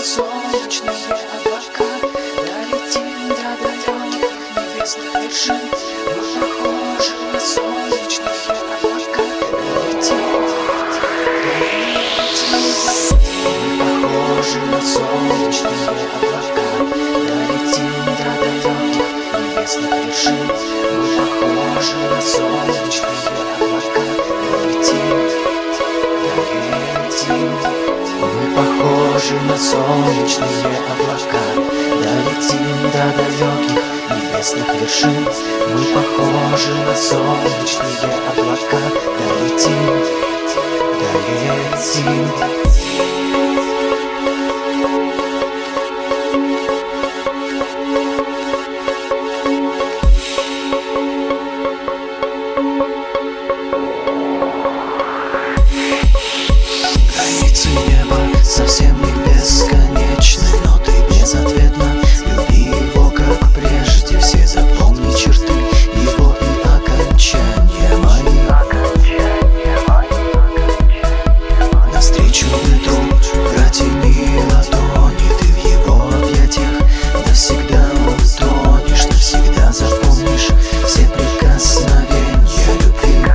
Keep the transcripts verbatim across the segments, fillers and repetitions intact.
солнечные облака, долетим до далеких небесных вершин. Мы похожи на солнечные облака, долетим, долетим. Мы похожи на солнечные облака, долетим до далеких небесных вершин. Мы похожи на солнечные облака, долетим, долетим. Мы похожи на солнечные облака, долетим до далеких небесных вершин. Мы похожи на солнечные облака, долетим, долетим. Совсем не бесконечны, но ты безответна. Люби его, как прежде. Все запомни черты его и окончания мои. Навстречу ветру протяни ладони. Ты в его объятиях навсегда утонешь. Навсегда запомнишь все прикосновения любви.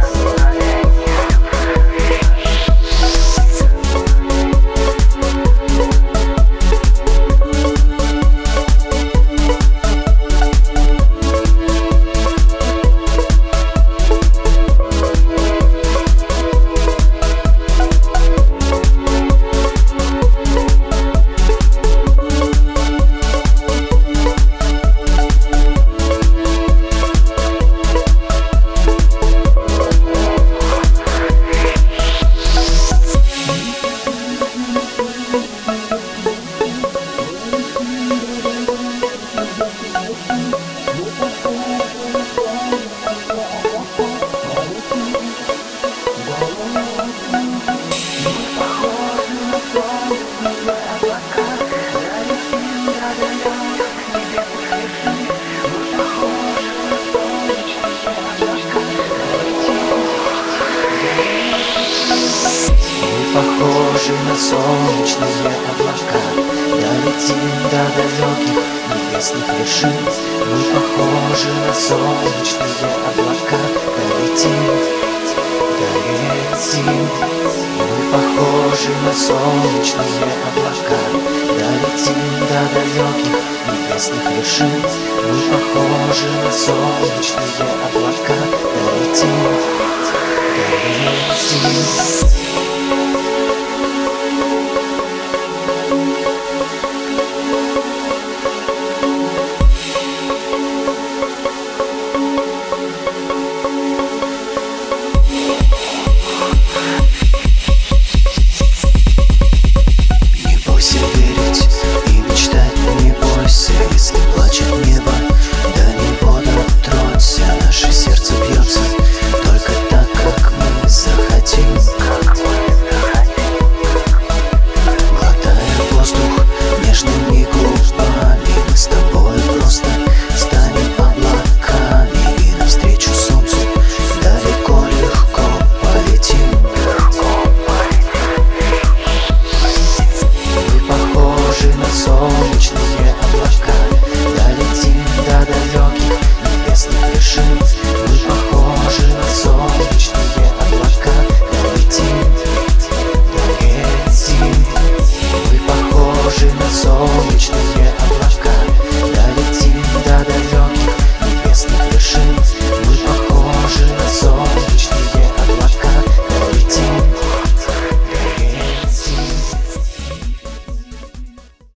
Похожи на солнечные облака, долетим до далеких небесных вершин. Мы похожи на солнечные облака, долетим, долетим. Мы похожи на солнечные облака, долетим до далеких небесных вершин. Мы похожи на солнечные облака, долетим.